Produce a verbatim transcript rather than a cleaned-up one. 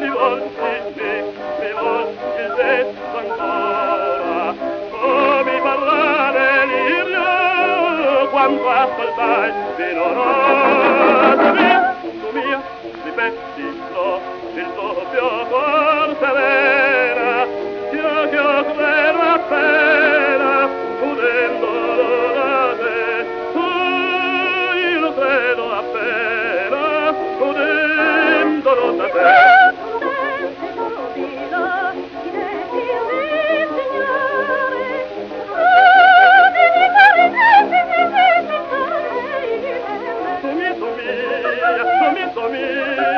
mi volti, mi, mi volti il detto ancora, come parlare l'irrio quando ascoltai finora. Tu mia, tu mia, ripettilo, il doppio cor serena, io che ho credo appena, udendolo da te, tu io lo credo appena, udendolo da te. Tu mia, tu mia, tu mia,